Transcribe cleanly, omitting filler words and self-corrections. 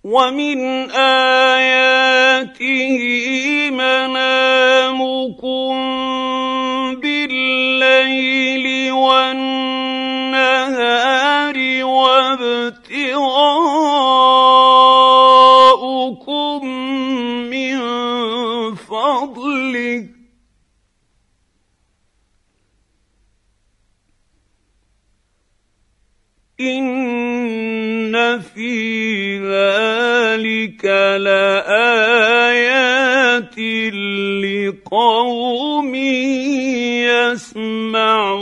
ومن آياته منامكم بالليل والنهار وابتغاؤكم من فضله إن في ذلك لآيات لقوم يسمعون.